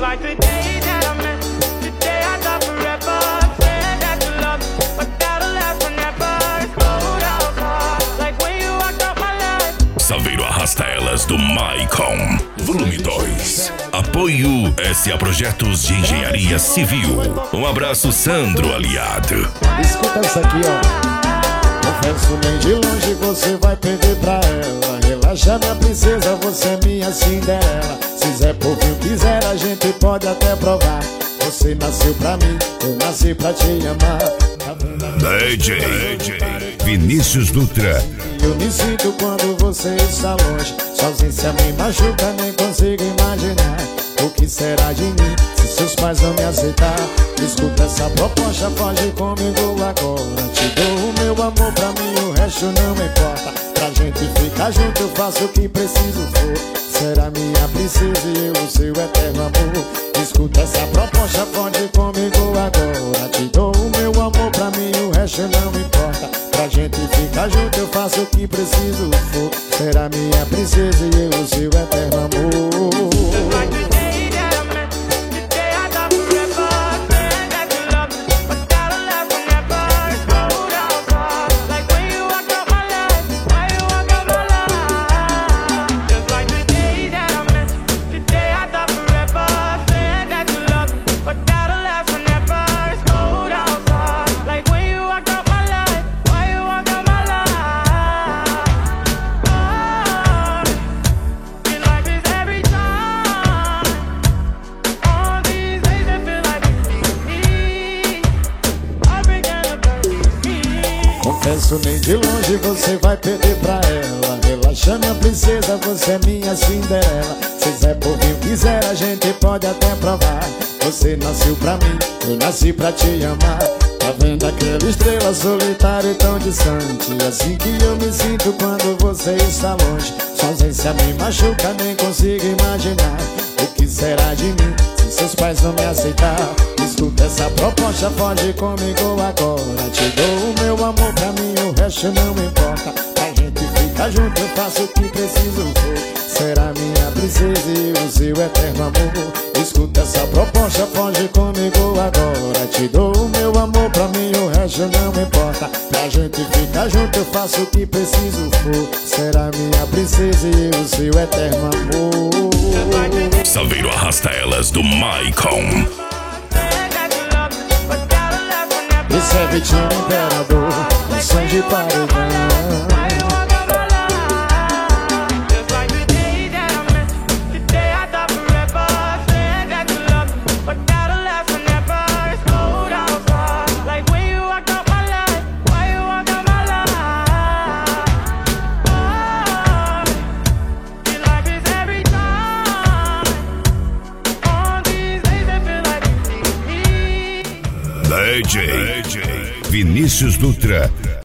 like the day that I met, the day I thought forever. Said that you love me, but that'll last forever. It's cold outside, like when you walked out my life. Saveiro Arrasta Elas do Maicon, volume 2. Apoio SA Projetos de Engenharia Civil. Um abraço, Sandro Aliado. Escuta isso aqui, ó. Confesso, nem de longe você vai perder pra ela. Relaxa, minha princesa, você é minha Cinderela. Se Zé Povinho quiser, a gente pode até provar. Você nasceu pra mim, eu nasci pra te amar. DJ Vinícius Dutra. Eu me sinto quando você está longe. Sua ausência me machuca, nem consigo imaginar o que será de mim se seus pais não me aceitar. Escuta essa proposta, foge comigo agora. Te dou o meu amor, pra mim o resto não me importa. Pra gente ficar junto eu faço o que preciso for. Será minha princesa e eu o seu eterno amor. Escuta essa proposta, foge comigo agora. Te dou o meu amor, pra mim o resto não me importa. Pra gente ficar junto eu faço o que preciso for. Será minha princesa e eu o seu eterno amor. Confesso, nem de longe você vai perder pra ela. Relaxa, minha princesa, você é minha Cinderela. Se Zé Povinho quiser, a gente pode até provar. Você nasceu pra mim, eu nasci pra te amar. Tá vendo aquela estrela solitária e tão distante? Assim que eu me sinto quando você está longe. Sua ausência me machuca, nem consigo imaginar o que será de mim se seus pais não me aceitar. Escuta essa proposta, foge comigo agora. Te dou o meu amor, pra mim o resto não me importa. Pra gente ficar junto eu faço o que preciso for. Será minha princesa e o seu eterno amor. Escuta essa proposta, foge comigo agora. Te dou o meu amor, pra mim o resto não me importa. Pra gente ficar junto eu faço o que preciso for. Será minha princesa e o seu eterno amor. Saveiro Arrasta Elas do Maicon. Esse é Vitinho Imperador, um som de paredão. DJ Vinícius Dutra.